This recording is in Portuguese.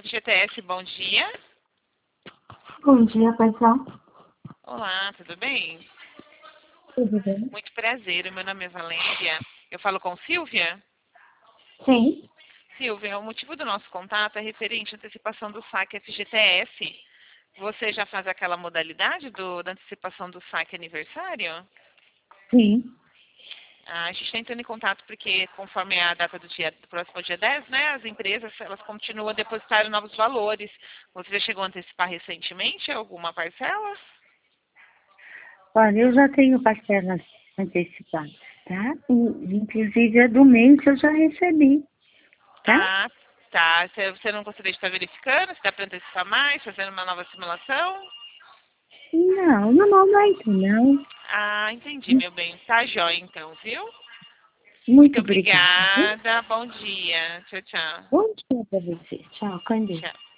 FGTS, bom dia. Bom dia, paizão. Olá, tudo bem? Tudo bem? Muito prazer, meu nome é Valência. Eu falo com Silvia? Sim. Silvia, o motivo do nosso contato é referente à antecipação do saque FGTS. Você já faz aquela modalidade da antecipação do saque aniversário? Sim. A gente está entrando em contato porque, conforme a data do próximo dia 10, né, as empresas elas continuam a depositar novos valores. Você já chegou a antecipar recentemente alguma parcela? Olha, eu já tenho parcelas antecipadas, tá? Inclusive a do mês eu já recebi, tá? Ah, tá. Você não gostaria de estar verificando? Se dá para antecipar mais, fazendo uma nova simulação? Não, no momento não. Ah, entendi, meu bem. Tá jóia então, viu? Muito Muito obrigada, viu? obrigada. Bom dia. Tchau, tchau. Bom dia pra você. Tchau, com Deus. Tchau.